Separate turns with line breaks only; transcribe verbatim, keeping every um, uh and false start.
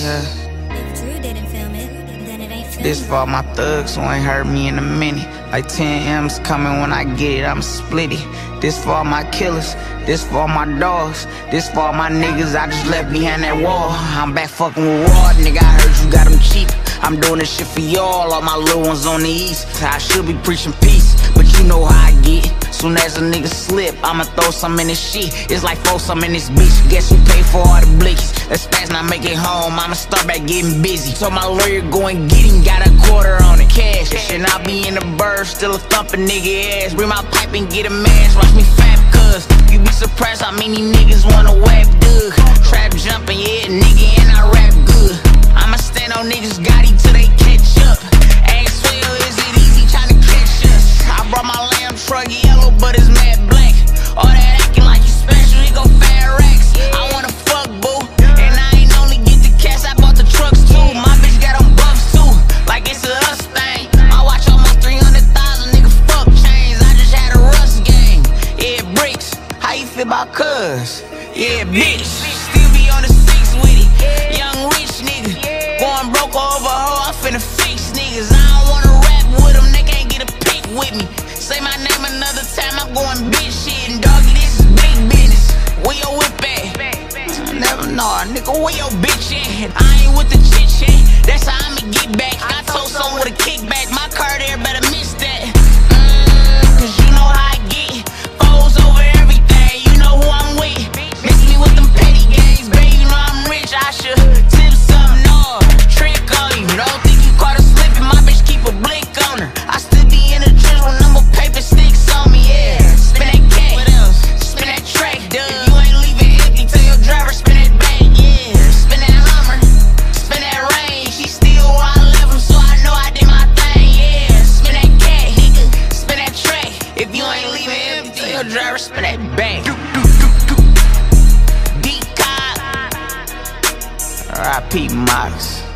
Yeah.
If Drew didn't film it, then it ain't filmed.
This for all my thugs who ain't heard me in a minute. Like ten M's coming when I get it, I'm split it. This for all my killers, this for all my dogs. This for all my niggas I just left behind that wall. I'm back fucking with Raw, nigga, I heard you got them cheap. I'm doing this shit for y'all, all my little ones on the east. I should be preaching peace, but you know how I get. Soon as a nigga slip, I'ma throw some in this shit. It's like throw some in this bitch. Guess who pay for all the blicks? Let's fast not make it home, I'ma start back getting busy. So my lawyer go and get him, got a quarter on the cash. And I be in the bird, still a thumping nigga ass. Bring my pipe and get a mask, watch me fap cuz. You be surprised how many niggas wanna whack Doug. Trap jumping, yeah, nigga, and I rap good. I'ma stand on niggas Gotti till they catch up. Ain't swell, is it easy tryna catch us? I brought my lamb truck yellow, but it's mad black. All that acting like you special, it go fat racks. I wanna fuck, boo, and I ain't only get the cash, I bought the trucks too. My bitch got on buffs too, like it's a us thing. I watch almost three hundred thousand, nigga, fuck chains. I just had a rust game. Yeah, bricks, how you feel about cuz? Yeah, bitch, still be on the six with it. Young rich nigga, going broke over hoe, I finna fix niggas. I don't wanna rap with them, they can't get a pic with me. Say my name another time, I'm going bitch shit. And doggy, this is big business. Where your whip at? Never know, nigga, where your bitch at? I ain't with the chit chat, that's how I'ma get back. I told someone with a kickback, my car there better miss that. Mm, Cause you know how I get, foes over everything, you know who I'm with. Miss me with them petty games, baby, you know I'm rich, I should tip something off, trick on you. Don't think you caught her slipping, my bitch keep a blick on her. I still be in the trench with number paper sticks on me, yeah. Spin that cat, what else? Spin that track, duh. If you ain't leaving empty, tell your driver spin that back, yeah. Spin that Hummer, spin that range. She still where I left him, so I know I did my thing, yeah. Spin that cat, nigga, spin that track. If you ain't leaving empty, tell your driver spin that back. Deep cop, R I P Mox.